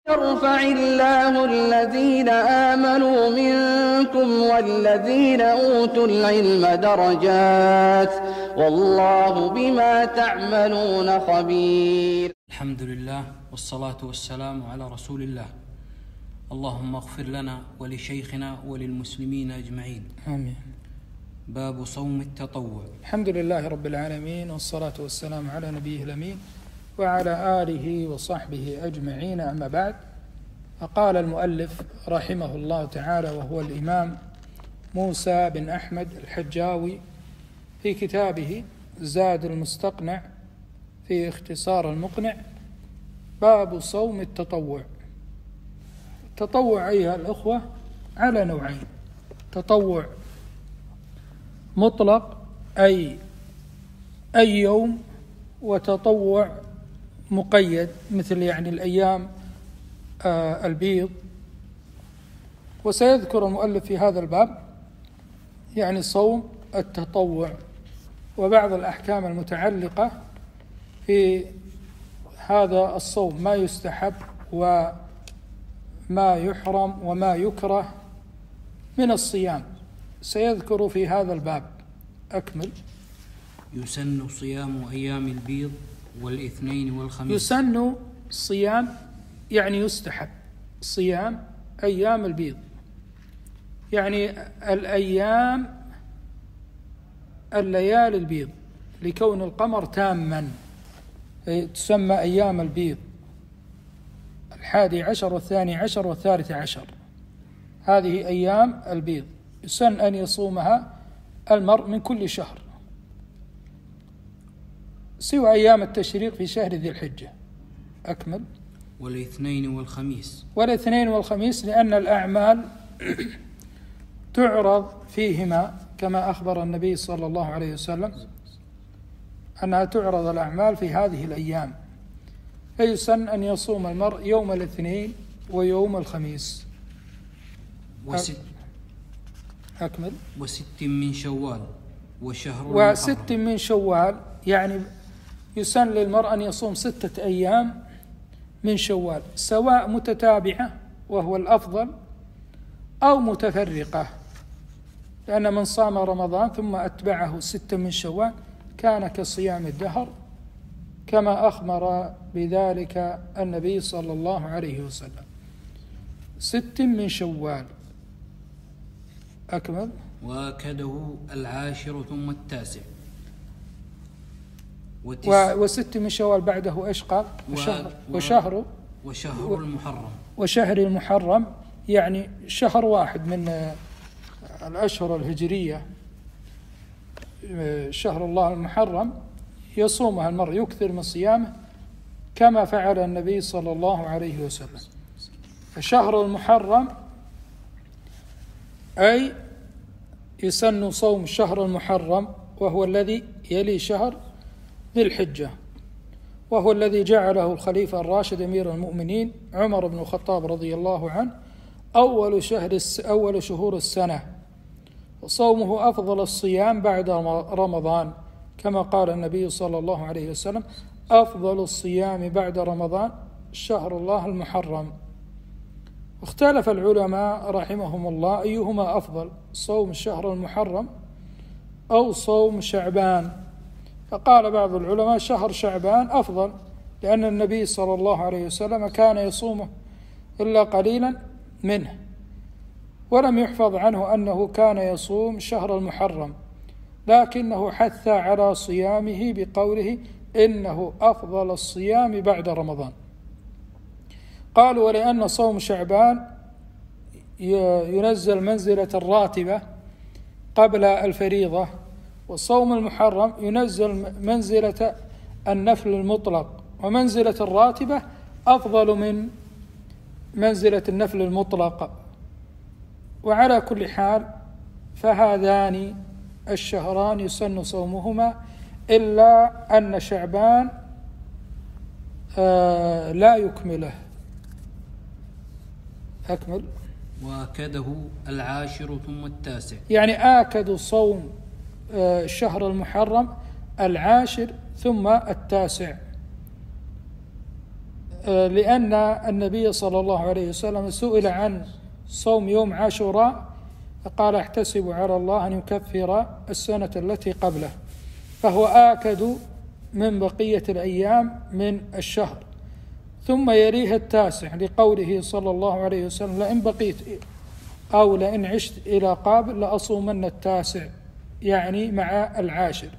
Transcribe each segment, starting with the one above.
يرفع الله الذين آمنوا منكم والذين أوتوا العلم درجات والله بما تعملون خبير. الحمد لله والصلاة والسلام على رسول الله. اللهم اغفر لنا ولشيخنا وللمسلمين أجمعين. آمين. باب صوم التطوع. الحمد لله رب العالمين، والصلاة والسلام على نبيه الأمين وعلى آله وصحبه أجمعين، أما بعد. فقال المؤلف رحمه الله تعالى وهو الإمام موسى بن أحمد الحجاوي في كتابه زاد المستقنع في اختصار المقنع: باب صوم التطوع. التطوع أيها الأخوة على نوعين: تطوع مطلق أي يوم، وتطوع مقيد مثل الأيام البيض. وسيذكر المؤلف في هذا الباب صوم التطوع وبعض الأحكام المتعلقة في هذا الصوم، ما يستحب وما يحرم وما يكره من الصيام، سيذكر في هذا الباب. أكمل. يسن صيام أيام البيض والاثنين والخميس. يسن صيام يستحب صيام أيام البيض، الليالي البيض، لكون القمر تاما تسمى أيام البيض: 11 والثاني عشر والثالث عشر، هذه أيام البيض يسن أن يصومها المرء من كل شهر، سوى أيام التشريق في شهر ذي الحجة. أكمل. والاثنين والخميس. والاثنين والخميس لأن الأعمال تعرض فيهما، كما أخبر النبي صلى الله عليه وسلم أنها تعرض الأعمال في هذه الأيام، فيسن أن يصوم المرء يوم الاثنين ويوم الخميس. أكمل. وست من شوال وست من شوال، يسن للمرء أن يصوم 6 أيام من شوال، سواء متتابعة وهو الأفضل أو متفرقة، لأن من صام رمضان ثم أتبعه 6 من شوال كان كصيام الدهر، كما أخبر بذلك النبي صلى الله عليه وسلم. 6 من شوال. أكمل. وأكده 10 ثم 9 و6 من شوال بعده إيش قال؟ وشهر المحرم. وشهر المحرم شهر واحد من الأشهر الهجرية، شهر الله المحرم، يصومها المرء، يكثر من صيامه كما فعل النبي صلى الله عليه وسلم. فشهر المحرم أي يسن صوم شهر المحرم، وهو الذي يلي شهر ذي الحجة، وهو الذي جعله الخليفة الراشد أمير المؤمنين عمر بن الخطاب رضي الله عنه أول شهور السنة، وصومه أفضل الصيام بعد رمضان، كما قال النبي صلى الله عليه وسلم: أفضل الصيام بعد رمضان شهر الله المحرم. اختلف العلماء رحمهم الله أيهما أفضل، صوم الشهر المحرم أو صوم شعبان، فقال بعض العلماء شهر شعبان أفضل، لأن النبي صلى الله عليه وسلم كان يصومه إلا قليلا منه، ولم يحفظ عنه أنه كان يصوم شهر المحرم، لكنه حث على صيامه بقوله: إنه أفضل الصيام بعد رمضان. قالوا: ولأن صوم شعبان ينزل منزلة الراتبة قبل الفريضة، وصوم المحرم ينزل منزلة النفل المطلق، ومنزلة الراتبة أفضل من منزلة النفل المطلق. وعلى كل حال فهذان الشهران يسن صومهما، إلا أن شعبان لا يكمله. أكمل. وأكده 10 ثم 9، آكد صوم الشهر المحرم 10 ثم 9. لأن النبي صلى الله عليه وسلم سئل عن صوم يوم عاشوراء فقال احتسب على الله أن يكفر السنة التي قبله، فهو آكد من بقية الأيام من الشهر. ثم يليه التاسع لقوله صلى الله عليه وسلم لئن بقيت أو لئن عشت إلى قابل لأصومن التاسع، يعني مع العاشر.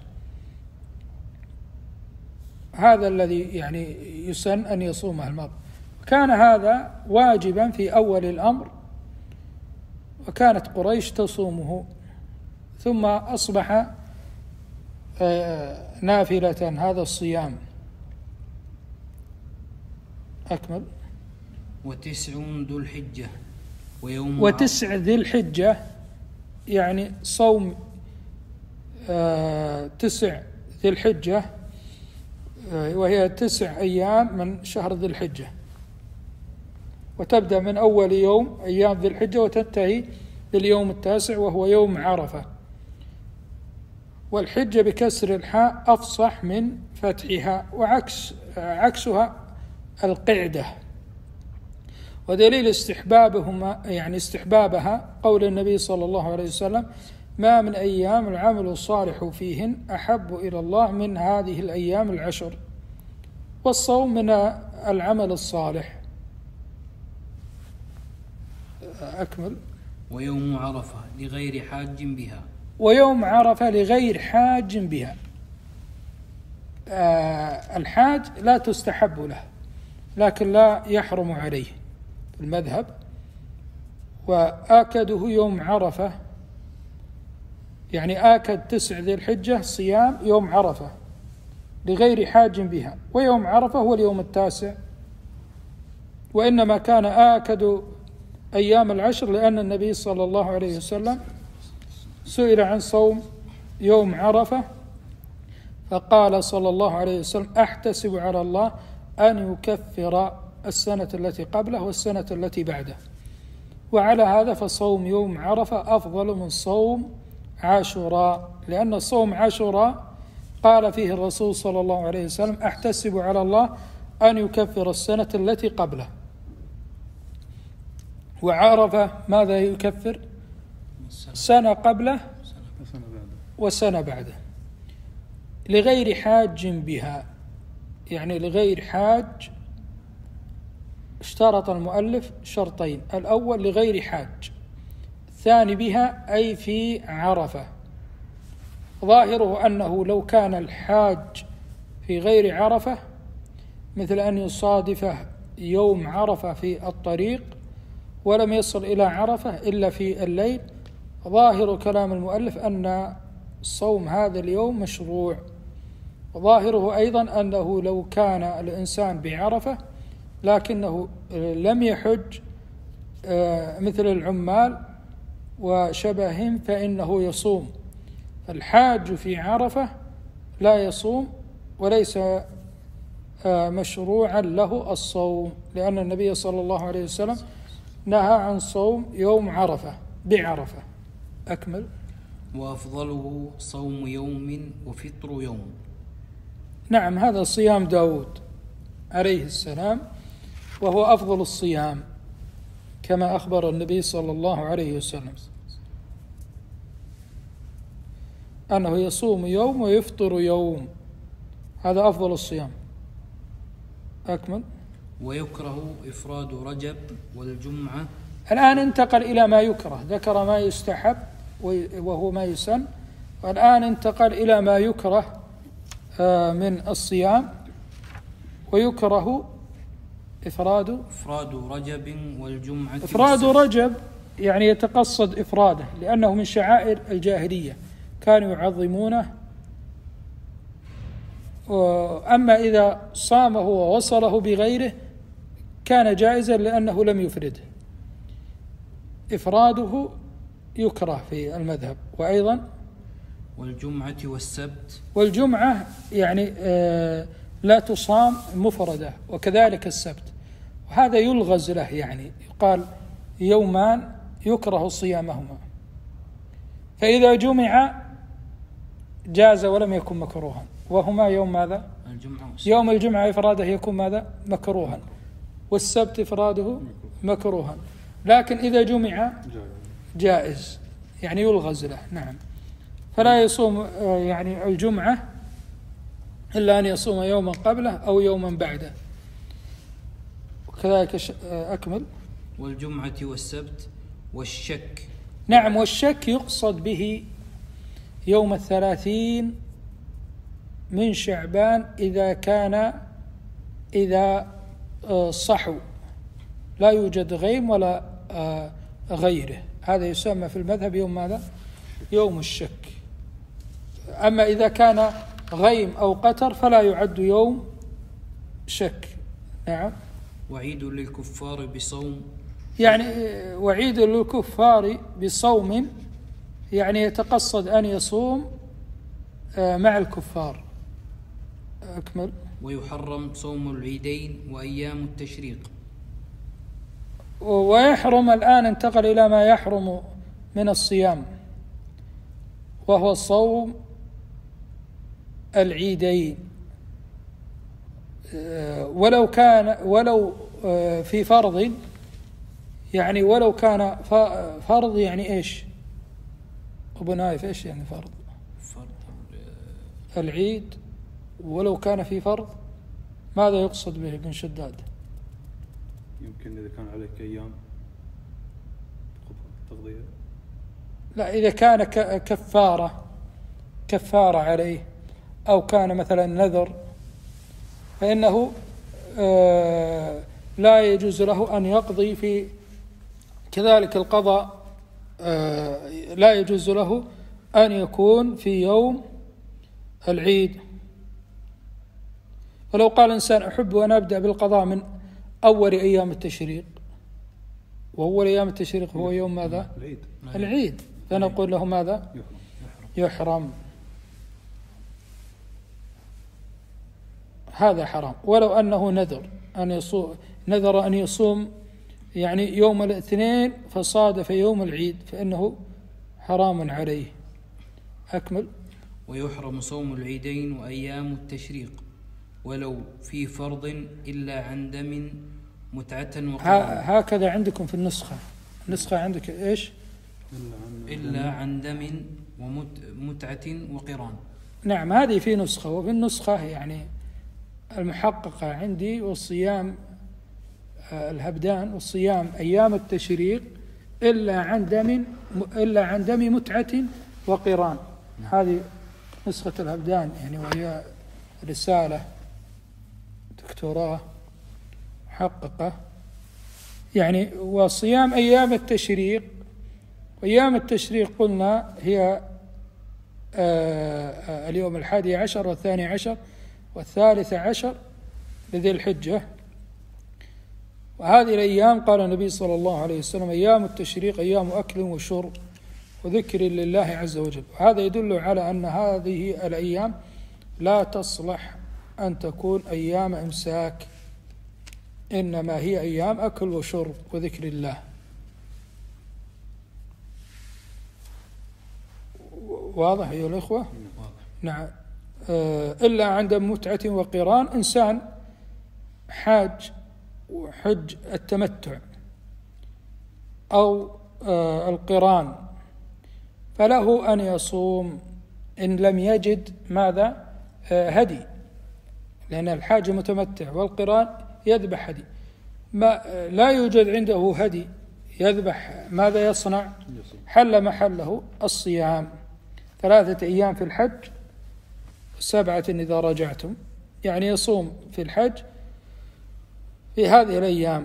هذا الذي يعني يسن أن يصومه المرء. كان هذا واجبا في أول الأمر، وكانت قريش تصومه، ثم أصبح نافلة هذا الصيام. أكمل. وتسع ذي الحجة يعني صوم 9 ذي الحجة، وهي 9 أيام من شهر ذي الحجة، وتبدأ من أول يوم أيام ذي الحجة وتنتهي باليوم التاسع وهو يوم عرفة. والحجة بكسر الحاء أفصح من فتحها، وعكسها القعدة. ودليل استحبابها قول النبي صلى الله عليه وسلم ما من أيام العمل الصالح فيهن أحب إلى الله من هذه الأيام العشر. والصوم من العمل الصالح. أكمل. ويوم عرفة لغير حاج بها. ويوم عرفة لغير حاج بها. الحاج لا تستحب له، لكن لا يحرم عليه المذهب. وآكده يوم عرفة، يعني آكد 9 ذي الحجة صيام يوم عرفة لغير حاج بها. ويوم عرفة هو اليوم التاسع، وإنما كان آكد أيام العشر لأن النبي صلى الله عليه وسلم سئل عن صوم يوم عرفة فقال صلى الله عليه وسلم أحتسب على الله أن يكفر السنة التي قبله والسنة التي بعده. وعلى هذا فصوم يوم عرفة أفضل من صوم عاشوراء، لأن صوم عاشوراء قال فيه الرسول صلى الله عليه وسلم أحتسب على الله أن يكفر السنة التي قبله. وعرفة ماذا يكفر؟ سنة قبله وسنة بعده لغير حاج بها، يعني لغير حاج. اشترط المؤلف شرطين: الأول لغير حاج، الثاني بها أي في عرفة. ظاهره أنه لو كان الحاج في غير عرفة، مثل أن يصادفه يوم عرفة في الطريق ولم يصل إلى عرفة إلا في الليل، ظاهر كلام المؤلف أن صوم هذا اليوم مشروع. ظاهره أيضا أنه لو كان الإنسان بعرفة لكنه لم يحج مثل العمال وشبههم فإنه يصوم. فالحاج في عرفة لا يصوم وليس مشروعا له الصوم، لأن النبي صلى الله عليه وسلم نهى عن صوم يوم عرفة بعرفة. أكمل. وأفضله صوم يوم وفطر يوم. نعم، هذا صيام داود عليه السلام، وهو أفضل الصيام كما أخبر النبي صلى الله عليه وسلم أنه يصوم يوم ويفطر يوم، هذا أفضل الصيام. أكمل. ويكره إفراد رجب والجمعة. الآن انتقل إلى ما يكره، ذكر ما يستحب وهو ما يسن، والآن انتقل إلى ما يكره من الصيام. ويكره إفراد رجب والجمعة. إفراد رجب يعني يتقصد إفراده، لأنه من شعائر الجاهلية كانوا يعظمونه. أما إذا صامه ووصله بغيره كان جائزا لأنه لم يفرده. إفراده يكره في المذهب. وأيضا والجمعة والسبت. والجمعة يعني لا تصام مفردة، وكذلك السبت، وهذا يلغز له، يعني يقال يومان يكره صيامهما، فإذا جمع جاز ولم يكن مكروها، وهما يوم ماذا؟ الجمعة والسبت. يوم الجمعة إفراده يكون ماذا؟ مكروها. والسبت إفراده مكروها، لكن إذا جمع جائز يعني يلغز له. نعم. فلا يصوم يعني الجمعة إلا أن يصوم يوما قبله أو يوما بعده. وكذلك أكمل. والجمعة والسبت والشك. نعم، والشك يقصد به يوم 30 من شعبان إذا صحو لا يوجد غيم ولا غيره، هذا يسمى في المذهب يوم ماذا؟ يوم الشك. أما إذا كان غيم أو قتر فلا يعد يوم شك. نعم. وعيد للكفار بصوم، يعني وعيد للكفار بصوم يعني يتقصد أن يصوم مع الكفار. أكمل. ويحرم صوم العيدين وأيام التشريق. ويحرم الآن انتقل إلى ما يحرم من الصيام، وهو صوم العيدين، ولو في فرض، يعني ولو كان فرض يعني إيش أبو نايف؟ إيش يعني فرض العيد؟ ولو كان في فرض ماذا يقصد به ابن شداد؟ يمكن إذا كان عليك أيام تقضيها. لا، إذا كان كفارة عليه، أو كان مثلا نذر، فإنه لا يجوز له أن يقضي في كذلك القضاء، لا يجوز له أن يكون في يوم العيد. ولو قال إنسان أحب أن أبدأ بالقضاء من أول أيام التشريق، وأول أيام التشريق هو يوم ماذا؟ العيد، فنقول له ماذا؟ يحرم. هذا حرام. ولو أنه نذر أن يصوم يعني يوم الاثنين فصادف يوم العيد فإنه حرام عليه. أكمل. ويحرم صوم العيدين وأيام التشريق ولو في فرض إلا عن دم متعة وقران. هكذا عندكم في النسخة عندك إيش؟ إلا عن دم ومتعة وقران. نعم، هذه في نسخة، وفي النسخة يعني المحققة عندي والصيام الهبدان والصيام أيام التشريق إلا عن دم متعة وقران. هذه نسخة الهبدان يعني، وهي رسالة دكتوراه محققة يعني. وصيام أيام التشريق، وأيام التشريق قلنا هي اليوم 11 و12 و13 لذي الحجة. وهذه الأيام قال النبي صلى الله عليه وسلم أيام التشريق أيام أكل وشرب وذكر لله عز وجل. وهذا يدل على أن هذه الأيام لا تصلح أن تكون أيام إمساك، إنما هي أيام أكل وشرب وذكر الله. واضح أيها الأخوة؟ نعم. إلا عند متعة وقران. إنسان حاج وحج التمتع أو القران فله أن يصوم إن لم يجد ماذا؟ هدي، لأن الحاج متمتع والقران يذبح هدي. ما لا يوجد عنده هدي يذبح، ماذا يصنع؟ حل محله الصيام 3 أيام في الحج 7 إذا رجعتم، يعني يصوم في الحج في هذه الأيام.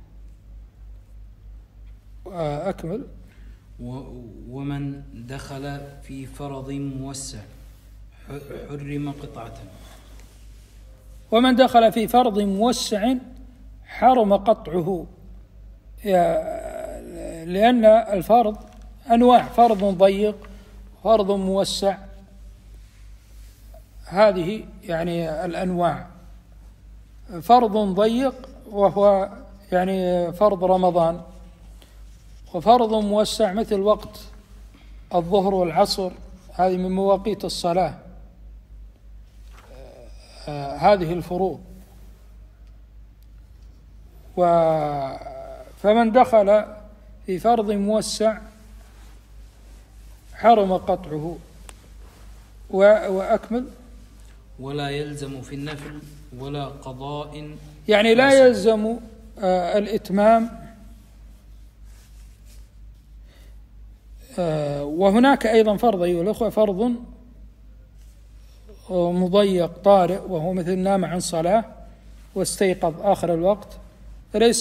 أكمل. ومن دخل في فرض موسع حرم قطعة. ومن دخل في فرض موسع حرم قطعه، لأن الفرض أنواع: فرض ضيق، فرض موسع، هذه يعني الأنواع. فرض ضيق وهو يعني فرض رمضان، وفرض موسع مثل وقت الظهر والعصر، هذه من مواقيت الصلاة، هذه الفروض. فمن دخل في فرض موسع حرم قطعه. وأكمل. ولا يلزم في النفل ولا قضاء، يعني لا يلزم الإتمام. وهناك أيضا فرض أيها الأخوة، فرض مضيق طارئ، وهو مثل نام عن صلاة واستيقظ آخر الوقت، فليس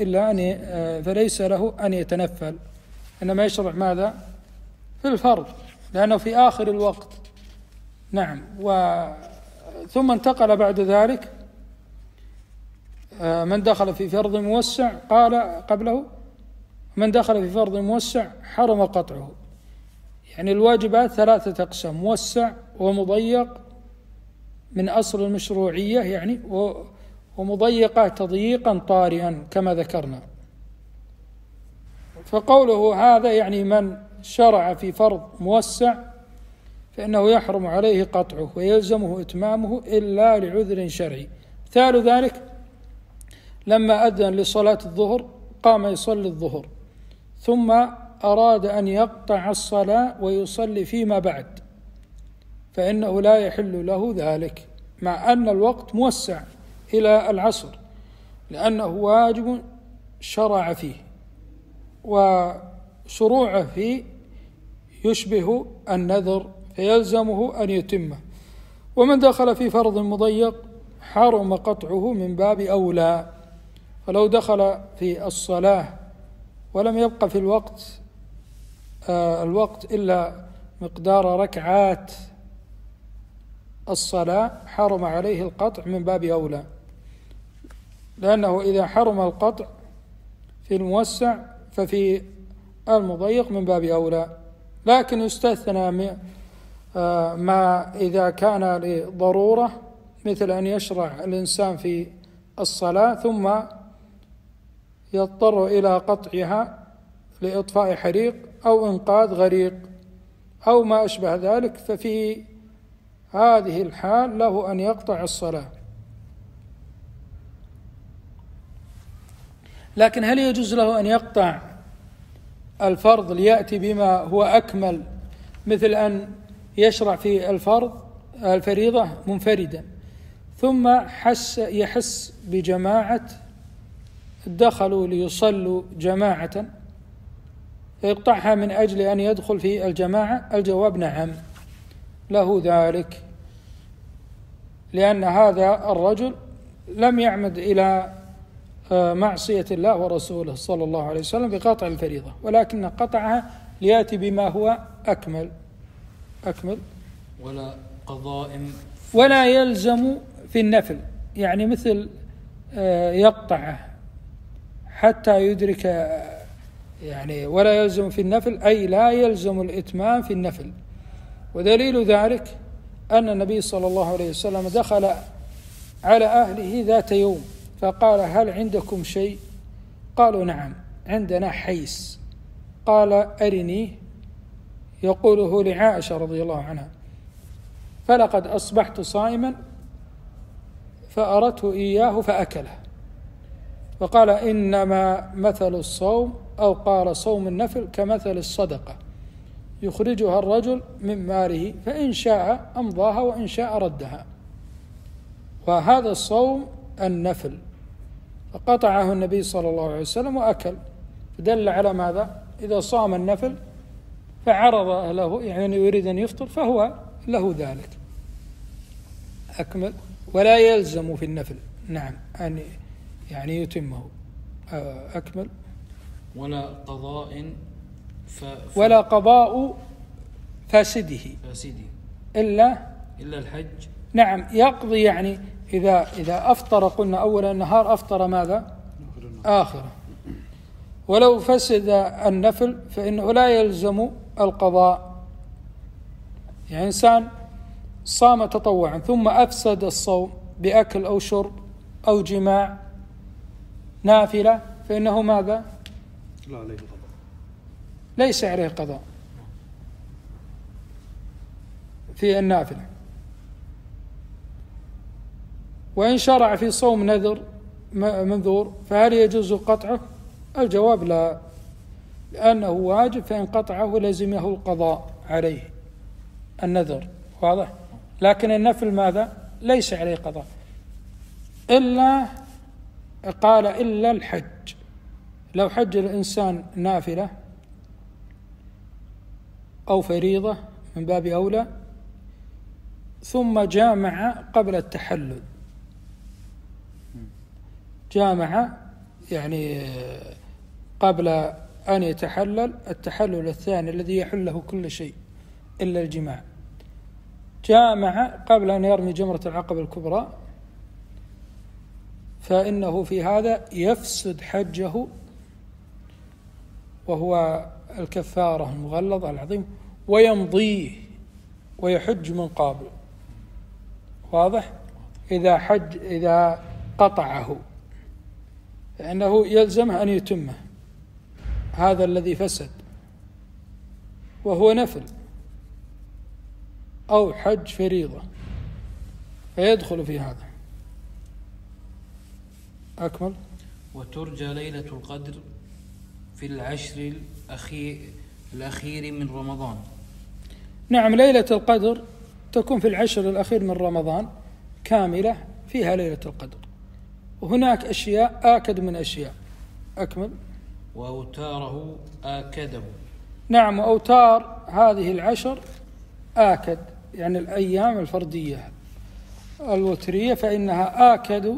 له أن يتنفل، إنما يشرع ماذا؟ في الفرض، لأنه في آخر الوقت. نعم. ثم انتقل بعد ذلك من دخل في فرض موسع، قال قبله من دخل في فرض موسع حرم قطعه. يعني الواجبات 3 أقسام: موسع ومضيق من أصل المشروعية يعني، ومضيقة تضييقا طارئا كما ذكرنا. فقوله هذا يعني من شرع في فرض موسع فإنه يحرم عليه قطعه ويلزمه إتمامه إلا لعذر شرعي. مثال ذلك لما أذن لصلاة الظهر قام يصلي الظهر، ثم أراد أن يقطع الصلاة ويصلي فيما بعد، فإنه لا يحل له ذلك، مع أن الوقت موسع إلى العصر، لأنه واجب شرع فيه، وشروعه فيه يشبه النذر فيلزمه أن يتمه. ومن دخل في فرض مضيق حرم قطعه من باب أولى. فلو دخل في الصلاة ولم يبق في الوقت إلا مقدار ركعات الصلاة حرم عليه القطع من باب أولى، لأنه إذا حرم القطع في الموسع ففي المضيق من باب أولى. لكن يستثنى ما إذا كان لضرورة، مثل أن يشرع الإنسان في الصلاة ثم يضطر إلى قطعها لإطفاء حريق أو إنقاذ غريق أو ما أشبه ذلك، ففي هذه الحال له أن يقطع الصلاة. لكن هل يجوز له أن يقطع الفرض ليأتي بما هو أكمل، مثل أن يشرع في الفريضة منفردا ثم يحس بجماعة دخلوا ليصلوا جماعة فيقطعها من أجل أن يدخل في الجماعة؟ الجواب نعم، له ذلك، لأن هذا الرجل لم يعمد إلى معصية الله ورسوله صلى الله عليه وسلم بقطع الفريضة، ولكن قطعها ليأتي بما هو أكمل. ولا قضاء ولا يلزم في النفل، يعني مثل يقطعه حتى يدرك، يعني ولا يلزم في النفل أي لا يلزم الإتمام في النفل. ودليل ذلك أن النبي صلى الله عليه وسلم دخل على أهله ذات يوم فقال: هل عندكم شيء؟ قالوا: نعم عندنا حيس. قال: أرنيه. يقوله لعائشة رضي الله عنها، فلقد أصبحت صائما فأردت إياه فأكله. فقال: إنما مثل الصوم، أو قال صوم النفل، كمثل الصدقة يخرجها الرجل من ماله، فإن شاء أمضاها وإن شاء ردها. وهذا الصوم النفل، فقطعه النبي صلى الله عليه وسلم وأكل، فدل على ماذا؟ إذا صام النفل فعرض له، يعني يريد أن يفطر، فهو له ذلك. أكمل. ولا يلزم في النفل، نعم، أن يعني يتمه. أكمل. ولا قضاء فاسده إلا الحج. نعم، يقضي، يعني إذا أفطر، قلنا أول النهار أفطر ماذا؟ آخره. ولو فسد النفل فإنه لا يلزم القضاء. يعني إنسان صام تطوعا ثم أفسد الصوم بأكل أو شرب أو جماع نافلة، فإنه ماذا؟ لا عليه قضاء، ليس عليه قضاء في النافلة. وإن شرع في صوم نذر منذور فهل يجوز قطعه؟ الجواب لا، لأنه واجب، فإن قطعه لزمه القضاء عليه النذر، واضح؟ لكن النفل ماذا؟ ليس عليه قضاء، إلا قال إلا الحج. لو حج الإنسان نافلة أو فريضة من باب أولى، ثم جامع قبل التحلل، جامع يعني قبل أن يتحلل، التحلل الثاني الذي يحل له كل شيء إلا الجماع، جامع قبل أن يرمي جمرة العقبة الكبرى، فإنه في هذا يفسد حجه، وهو الكفارة المغلظة العظيم، ويمضيه ويحج من قابل، واضح؟ إذا قطعه فإنه يلزمه أن يتمه هذا الذي فسد، وهو نفل أو حج فريضة، فيدخل في هذا. أكمل. وترجى ليلة القدر في العشر الأخير من رمضان. نعم، ليلة القدر تكون في العشر الأخير من رمضان كاملة، فيها ليلة القدر، وهناك أشياء آكد من أشياء. أكمل. وأوتاره آكده. نعم، وأوتار هذه العشر آكد، يعني الأيام الفردية الوترية، فإنها آكد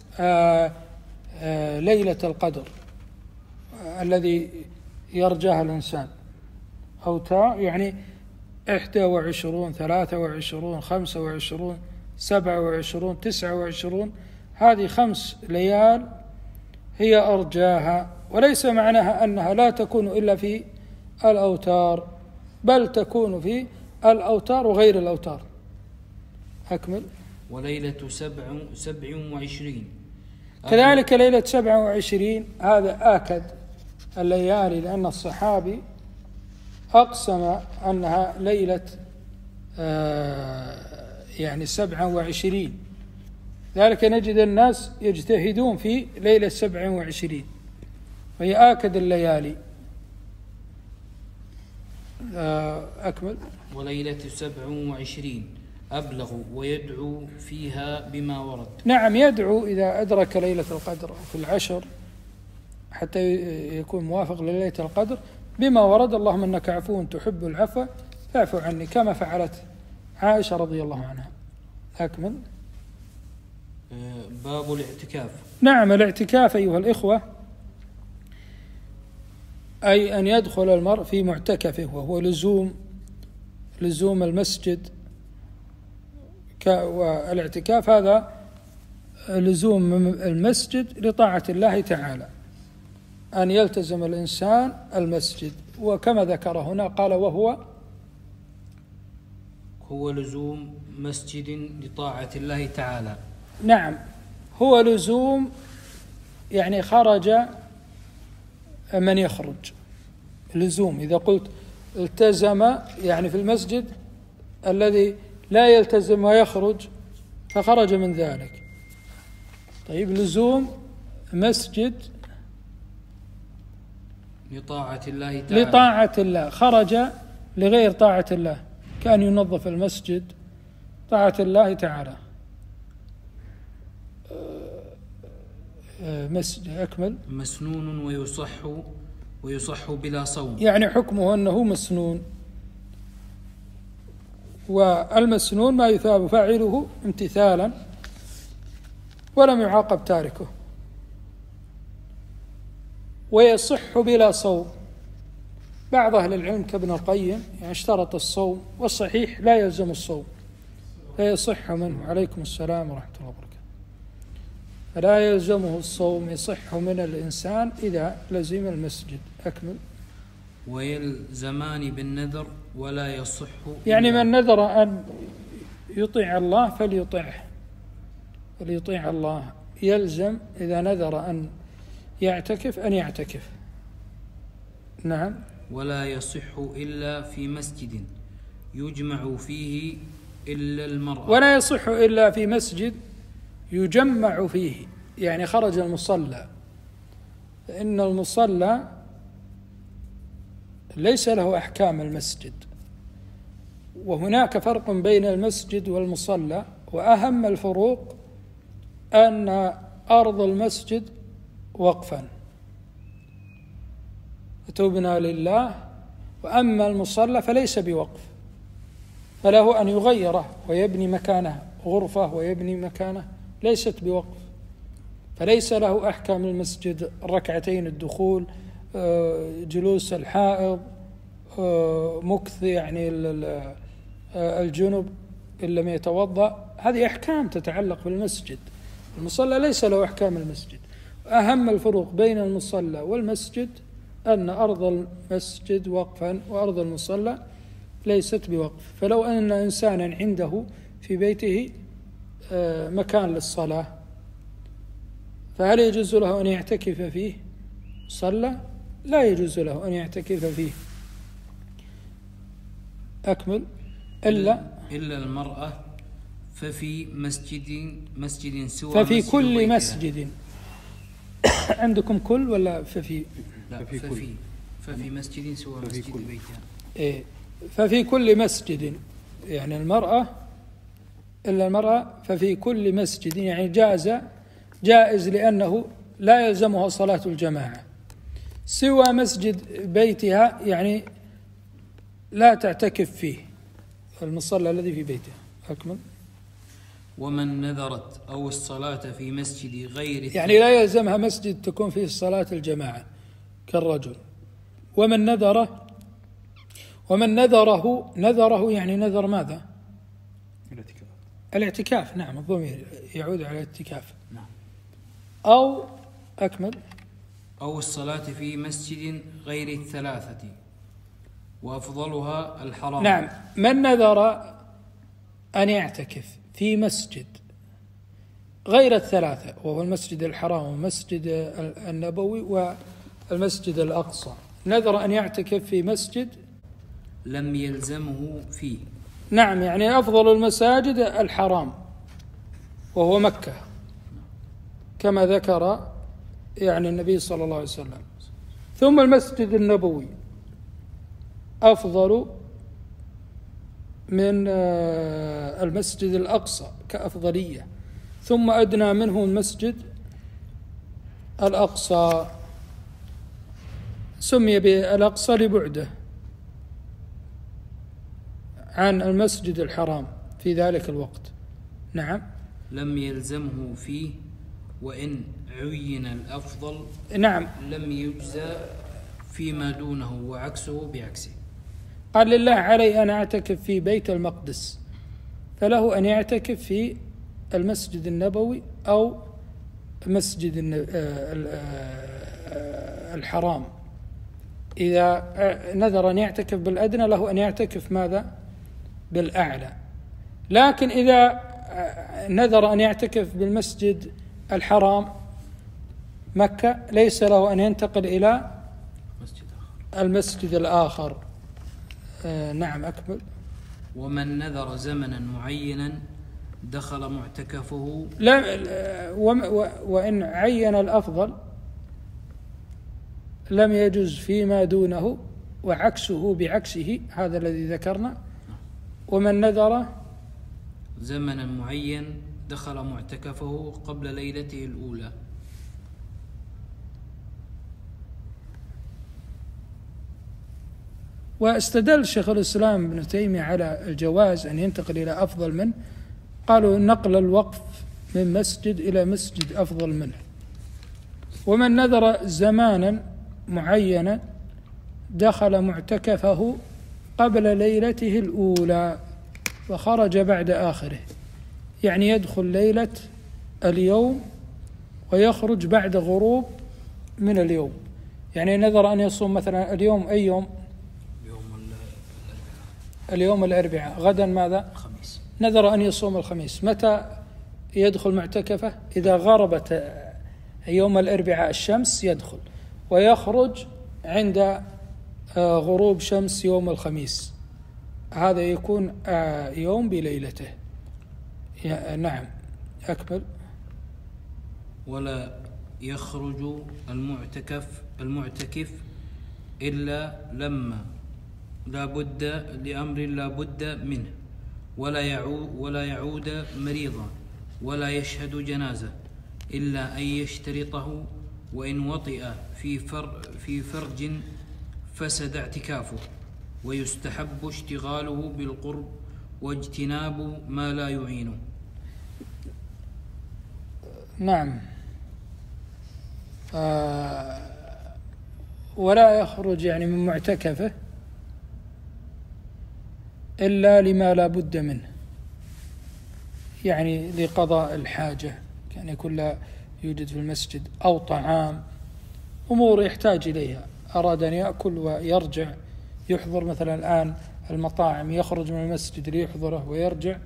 ليلة القدر الذي يرجاها الإنسان. أوتار يعني 21 23 25 27 29، هذه 5 ليال هي أرجاها، وليس معناها أنها لا تكون إلا في الأوتار، بل تكون في الأوتار وغير الأوتار. أكمل. وليلة 27 كذلك ليلة 27 هذا آكد الليالي، لأن الصحابي أقسم أنها ليلة يعني 27، ذلك نجد الناس يجتهدون في ليلة 27 وهي آكد الليالي. أكمل. وليلة 27 أبلغ ويدعو فيها بما ورد. نعم، يدعو إذا أدرك ليلة القدر في العشر حتى يكون موافق لليلة القدر بما ورد: اللهم إنك عفو تحب العفو فاعف عني، كما فعلت عائشة رضي الله عنها. أكمل. باب الاعتكاف. نعم، الاعتكاف أيها الإخوة أي أن يدخل المرء في معتكفه، وهو لزوم المسجد، والاعتكاف هذا لزوم المسجد لطاعة الله تعالى، أن يلتزم الإنسان المسجد، وكما ذكر هنا قال هو لزوم مسجد لطاعة الله تعالى. نعم، هو لزوم يعني خرج من يخرج، لزوم. إذا قلت التزم يعني في المسجد الذي لا يلتزم ويخرج فخرج من ذلك. طيب، لزوم مسجد لطاعة الله تعالى، لطاعة الله، خرج لغير طاعة الله، كان ينظف المسجد طاعة الله تعالى. مسجد. أكمل. مسنون ويصح بلا صوم، يعني حكمه أنه مسنون، والمسنون ما يثاب فاعله امتثالا ولم يعاقب تاركه. ويصح بلا صوم، بعض أهل العلم كابن القيم يعني اشترط الصوم، والصحيح لا يلزم الصوم، لا يصح منه. عليكم السلام ورحمة الله وبركاته. فلا يلزمه الصوم، يصح من الإنسان إذا لزم المسجد. أكمل. ويلزمان بالنذر ولا يصح، يعني من نذر أن يطيع الله فليطيع الله، يلزم إذا نذر أن يعتكف أن يعتكف. نعم. ولا يصح إلا في مسجد يجمع فيه إلا المرأة. ولا يصح إلا في مسجد يجمع فيه، يعني خرج المصلى، فإن المصلى ليس له أحكام المسجد، وهناك فرق بين المسجد والمصلى، وأهم الفروق أن أرض المسجد وقفا تبنى لله، وأما المصلى فليس بوقف، فله أن يغيره ويبني مكانه غرفة ويبني مكانه، ليست بوقف، فليس له أحكام المسجد، ركعتين الدخول، جلوس الحائض، مكث يعني الجنب إن لم يتوضأ، هذه أحكام تتعلق بالمسجد. المصلى ليس له أحكام المسجد. أهم الفروق بين المصلى والمسجد أن أرض المسجد وقفا وأرض المصلى ليست بوقف. فلو أن إنسانا عنده في بيته مكان للصلاة، فهل يجوز له أن يعتكف فيه؟ صلى؟ لا يجوز له أن يعتكف فيه. أكمل. إلا المرأة ففي مسجد سوى ففي كل مسجد. عندكم كل ولا ففي؟ لا، ففي مسجد سوى مسجد بيتها. إيه، ففي كل مسجد، يعني المرأة إلا المرأة ففي كل مسجد، يعني جائز لأنه لا يلزمها صلاة الجماعة. سوى مسجد بيتها يعني لا تعتكف فيه، المصلى الذي في بيتها. أكمل. ومن نذرت أو الصلاة في مسجد غير، يعني لا يلزمها مسجد تكون فيه الصلاة الجماعة كالرجل. ومن نذره يعني نذر ماذا؟ الاعتكاف. نعم، الضمير يعود على الاعتكاف. نعم. أو أكمل. أو الصلاة في مسجد غير الثلاثة وأفضلها الحرام. نعم، من نذر أن يعتكف في مسجد غير الثلاثة، وهو المسجد الحرام والمسجد النبوي والمسجد الأقصى، نذر أن يعتكف في مسجد لم يلزمه فيه. نعم، يعني أفضل المساجد الحرام وهو مكة، كما ذكر يعني النبي صلى الله عليه وسلم. ثم المسجد النبوي أفضل من المسجد الأقصى كأفضلية، ثم أدنى منه المسجد الأقصى، سمي بالأقصى لبعده عن المسجد الحرام في ذلك الوقت. نعم. لم يلزمه فيه وإن عين الأفضل. نعم. لم يجزى فيما دونه وعكسه بعكسه. قال لله علي أن أعتكف في بيت المقدس، فله أن يعتكف في المسجد النبوي أو مسجد الحرام. إذا نذر أن يعتكف بالأدنى له أن يعتكف ماذا؟ بالأعلى. لكن إذا نذر أن يعتكف بالمسجد الحرام مكة ليس له أن ينتقل إلى المسجد الآخر. نعم، أكمل. ومن نذر زمنا معينا دخل معتكفه. وإن عين الأفضل لم يجوز فيما دونه وعكسه بعكسه، هذا الذي ذكرنا. ومن نذر زمنا معين دخل معتكفه قبل ليلته الأولى. واستدل شيخ الإسلام ابن تيمية على الجواز أن ينتقل إلى أفضل منه، قالوا نقل الوقف من مسجد إلى مسجد أفضل منه. ومن نذر زمانا معينا دخل معتكفه قبل ليلته الأولى وخرج بعد آخره، يعني يدخل ليلة اليوم ويخرج بعد غروب من اليوم. يعني نذر أن يصوم مثلا اليوم أي يوم؟ اليوم الأربعاء. غدا ماذا؟ الخميس. نذر أن يصوم الخميس. متى يدخل معتكفه؟ إذا غربت يوم الأربعاء الشمس يدخل، ويخرج عند غروب شمس يوم الخميس. هذا يكون يوم بليلته. نعم، أكمل. ولا يخرج المعتكف إلا لما لأمر لا بد منه، ولا يعود مريضا، ولا يشهد جنازة إلا أن يشترطه، وإن وطئ في فرج فسد اعتكافه. ويستحب اشتغاله بالقرب واجتناب ما لا يعينه. نعم. ولا يخرج يعني من معتكفه إلا لما لا بد منه، يعني لقضاء الحاجة، كان يكون لا يوجد في المسجد، أو طعام، أمور يحتاج إليها، أراد أن يأكل ويرجع، يحضر مثلا الآن المطاعم، يخرج من المسجد ليحضره ويرجع،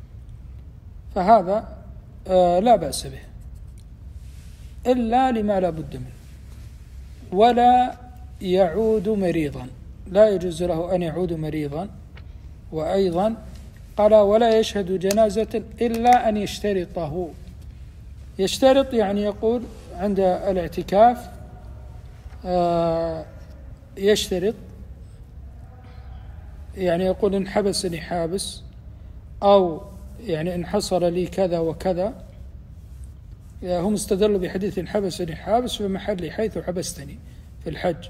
فهذا لا بأس به إلا لما لا بد منه. ولا يعود مريضا، لا يجوز له أن يعود مريضا. وأيضا قال ولا يشهد جنازة إلا أن يشترطه. يشترط يعني يقول عند الاعتكاف يشترط، يعني يقول إن حبسني حابس، أو يعني إن حصل لي كذا وكذا. هم استدلوا بحديث إن حبسني حابس في محلي حيث حبستني في الحج.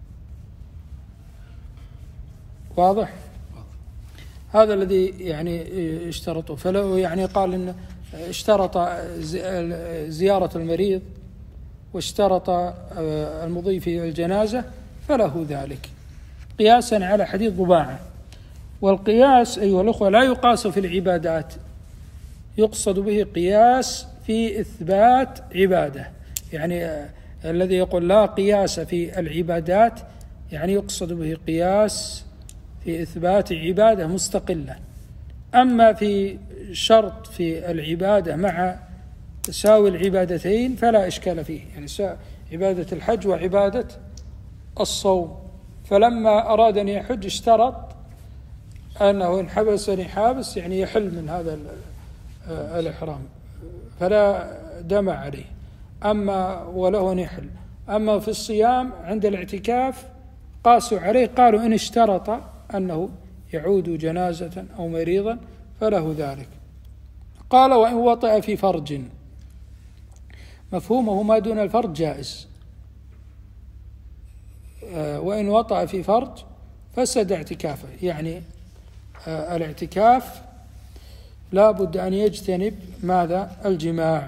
واضح؟ هذا الذي يعني اشترطوا. فلو يعني قال إن اشترط زيارة المريض واشترط المضي في الجنازة فله ذلك، قياسا على حديث ضباعة. والقياس أيها الأخوة لا يقاس في العبادات، يقصد به قياس في إثبات عبادة. يعني الذي يقول لا قياس في العبادات يعني يقصد به قياس في إثبات عبادة مستقلة. أما في شرط في العبادة مع تساوي العبادتين فلا إشكال فيه، يعني عبادة الحج وعبادة الصوم. فلما أراد أن يحج اشترط أنه إن حبسني حابس يعني يحل من هذا الإحرام فلا دم عليه، أما وله أن يحل. أما في الصيام عند الاعتكاف قاسوا عليه، قالوا إن اشترط أنه يعود جنازة أو مريضا فله ذلك. قال وإن وطئ في فرج، مفهومه ما دون الفرج جائز. وإن وطئ في فرج فسد اعتكافه، يعني الاعتكاف لا بد أن يجتنب ماذا؟ الجماع،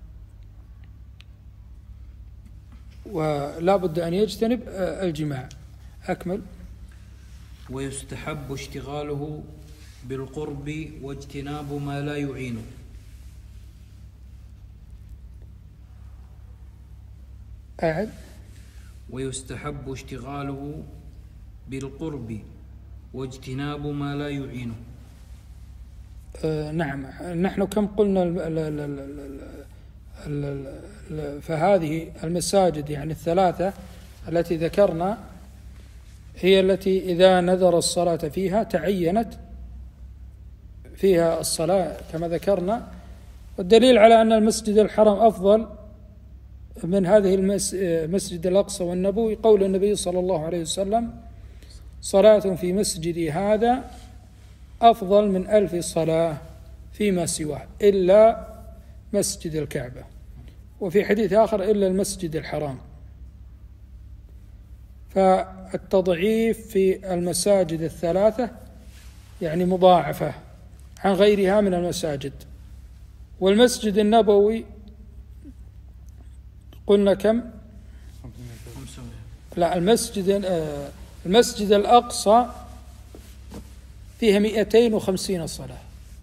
ولا بد أن يجتنب الجماع. أكمل. ويستحب اشتغاله بالقرب واجتناب ما لا يعينه. أعد. ويستحب اشتغاله بالقرب واجتناب ما لا يعينه. نعم. نحن كم قلنا فهذه المساجد يعني الثلاثة التي ذكرنا هي التي إذا نذر الصلاة فيها تعينت فيها الصلاة كما ذكرنا. والدليل على أن المسجد الحرام أفضل من هذه المسجد الأقصى والنبوي قول النبي صلى الله عليه وسلم: صلاة في مسجدي هذا أفضل من 1000 صلاة فيما سواه إلا مسجد الكعبة. وفي حديث آخر: إلا المسجد الحرام. فالتضعيف في المساجد الثلاثة يعني مضاعفة عن غيرها من المساجد. والمسجد النبوي قلنا كم؟ لا، المسجد الأقصى فيها 250 صلاة،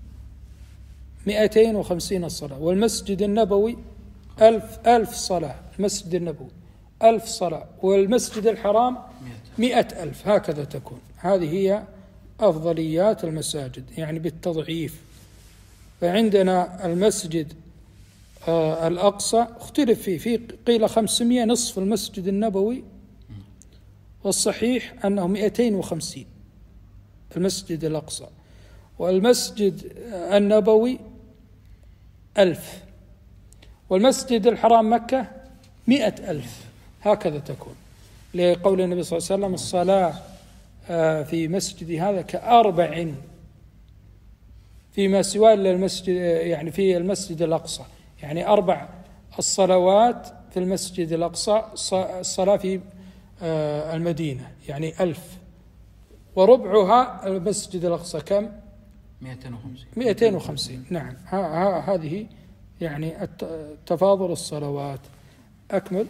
250 صلاة. والمسجد النبوي 1000 صلاة. المسجد النبوي 1000 صلاة، والمسجد الحرام 100,000. هكذا تكون. هذه هي أفضليات المساجد يعني بالتضعيف. فعندنا المسجد الأقصى اختلف فيه، قيل 500 نصف المسجد النبوي، والصحيح أنه 250 المسجد الأقصى. والمسجد النبوي 1000. والمسجد الحرام مكة 100,000 هكذا تكون، لقول النبي صلى الله عليه وسلم الصلاة في مسجد هذا كأربع فيما سوى المسجد، يعني في المسجد الأقصى، يعني 4 الصلوات في المسجد الأقصى، الصلاة في المدينة يعني 1000، وربعها المسجد الأقصى كم؟ 250. نعم، هذه يعني تفاضل الصلوات. أكمل.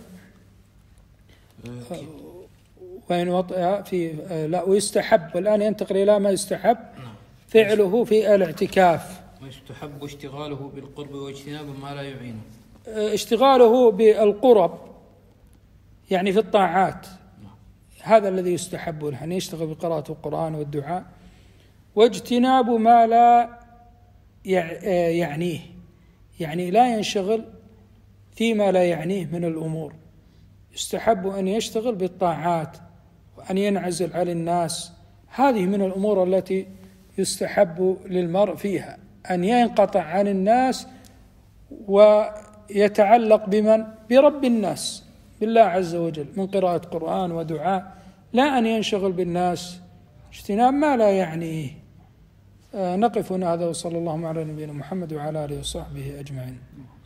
وإن وطئ في لا ويستحب، والآن ينتقل إلى ما يستحب فعله في الاعتكاف. ويستحب اشتغاله بالقرب واجتناب ما لا يعينه. اشتغاله بالقرب يعني في الطاعات، هذا الذي يستحب له، أن يشتغل بقراءة القرآن والدعاء، واجتناب ما لا يعنيه، يعني لا ينشغل فيما لا يعنيه من الأمور. يستحب أن يشتغل بالطاعات وأن ينعزل عن الناس، هذه من الأمور التي يستحب للمرء فيها أن ينقطع عن الناس ويتعلق بمن؟ برب الناس، بالله عز وجل، من قراءة قرآن ودعاء، لا أن ينشغل بالناس، اجتناب ما لا يعنيه. نقف هنا، هذا وصلى الله على نبينا محمد وعلى آله وصحبه أجمعين.